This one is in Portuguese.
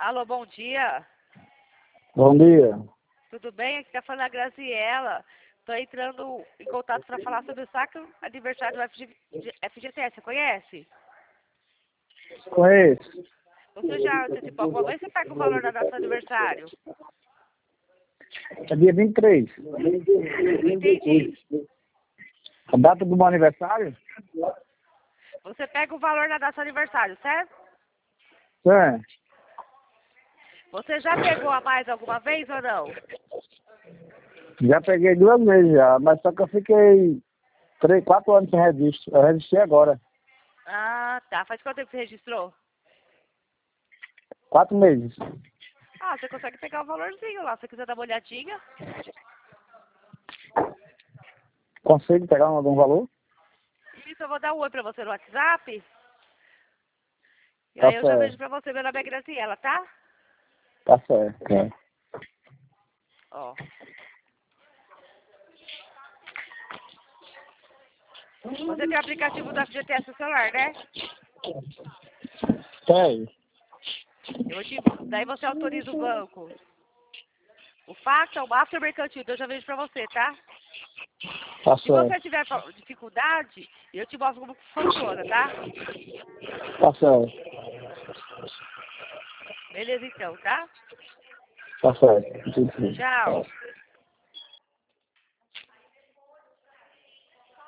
Alô, bom dia. Bom dia. Tudo bem? Aqui tá falando a Graziela. Tô entrando em contato para falar sobre o sacro aniversário do FGTS. Você conhece? Conheço. Você já antecipou alguma vez? Você paga o valor da data do aniversário? É dia 23. Não entendi. A data do meu aniversário? Você pega o valor da data do aniversário, certo? É. Você já pegou a mais alguma vez ou não? Já peguei 2 vezes já, mas só que eu fiquei 4 anos sem registro. Eu registrei agora. Ah, tá. Faz quanto tempo você registrou? 4 meses. Ah, você consegue pegar o valorzinho lá. Se você quiser dar uma olhadinha. Consigo pegar algum valor? Isso, eu vou dar um oi pra você no WhatsApp. E Tá aí eu já vejo certo. pra você. Meu nome é Graziela, tá? Tá certo. É. Ó. Você tem o aplicativo do FGTS no celular, né? Tem. Daí você autoriza o banco. O fax é o Master Mercantil, então eu já vejo pra você, tá? Tá Se você certo. tiver dificuldade, eu te mostro como funciona, tá? Tá certo. Beleza então, tá? Tá certo. Tchau.